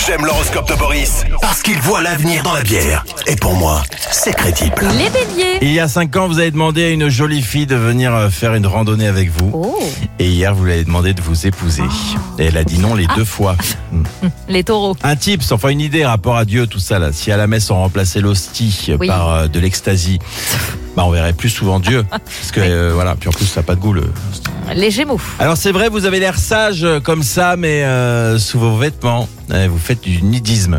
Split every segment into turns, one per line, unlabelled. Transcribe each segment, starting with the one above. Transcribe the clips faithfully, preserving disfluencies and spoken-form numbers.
J'aime l'horoscope de Boris parce qu'il voit l'avenir dans la bière. Et pour moi, c'est crédible.
Les béliers.
Il y a cinq ans, vous avez demandé à une jolie fille de venir euh, faire une randonnée avec vous.
Oh.
Et hier, vous lui avez demandé de vous épouser. Et elle a dit non les deux fois.
Les taureaux.
Un tips, enfin une idée, rapport à Dieu, tout ça là. Si à la messe on remplaçait l'hostie
Oui.
par euh, de l'ecstasy, bah on verrait plus souvent Dieu. Parce que euh, voilà, puis en plus ça n'a pas de goût le.
Les gémeaux.
Alors c'est vrai, vous avez l'air sage euh, comme ça, mais euh, sous vos vêtements, euh, vous faites du nudisme.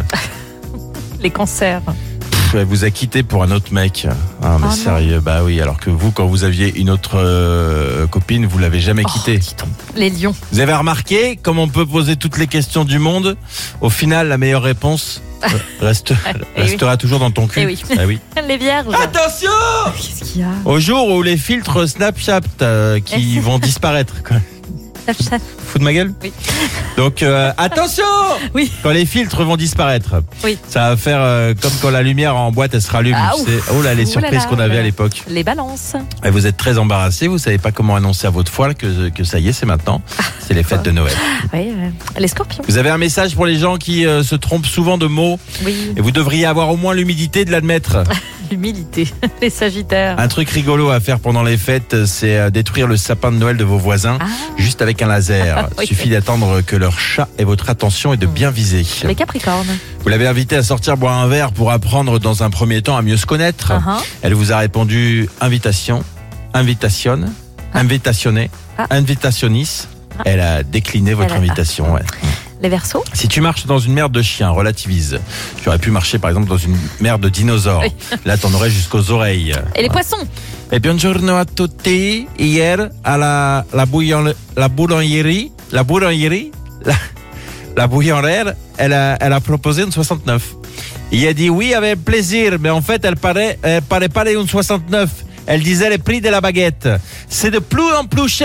Les cancers.
Pff, elle vous a quitté pour un autre mec. Ah mais
Oh,
sérieux, bah oui. Alors que vous, quand vous aviez une autre euh, copine, vous l'avez jamais quitté.
Oh, dis donc. Les lions.
Vous avez remarqué, comme on peut poser toutes les questions du monde, au final, la meilleure réponse euh, reste,
Eh
restera toujours dans ton cul.
Eh oui.
Ah oui.
Les vierges.
Attention
Qu'est-ce qu'il y a?
Au jour où les filtres Snapchat euh, qui vont disparaître. Quoi. Fous de ma gueule?
Oui.
Donc euh, attention
Oui.
Quand les filtres vont disparaître,
Oui.
ça va faire euh, comme quand la lumière en boîte elle se rallume.
Ah,
Tu sais. Oh là, les
Ouh là
surprises
là,
qu'on avait
là.
à l'époque.
Les balances.
Et vous êtes très embarrassé, vous savez pas comment annoncer à votre foie que, que ça y est, c'est maintenant. C'est les fêtes de Noël.
Oui. euh, Les scorpions.
Vous avez un message pour les gens qui euh, se trompent souvent de mots
Oui.
et vous devriez avoir au moins l'humilité de l'admettre.
L'humilité. Les sagittaires.
Un truc rigolo à faire pendant les fêtes, c'est euh, détruire le sapin de Noël de vos voisins
Ah.
juste avec un laser.
Oui.
Suffit d'attendre que leur chat ait votre attention et de bien viser.
Les capricornes.
Vous l'avez invité à sortir boire un verre pour apprendre dans un premier temps à mieux se connaître.
Uh-huh.
Elle vous a répondu invitation, invitation, invitationné,
Ah.
invitationnis. Elle a décliné votre
Elle a-
invitation. Ouais.
Les verseaux.
Si tu marches dans une merde de chien, relativise. Tu aurais pu marcher par exemple dans une merde de dinosaure.
Oui.
Là, t'en aurais jusqu'aux oreilles.
Et les poissons.
Et buongiorno a tutti. Hier, à la, la, bouillon, la boulangerie, la boulangerie, la, la bouillonnière, elle a, elle a proposé une soixante-neuf. Il a dit oui avec plaisir, mais en fait, elle paraît, elle paraît pas une soixante-neuf. Elle disait le prix de la baguette. C'est de plus en plus cher.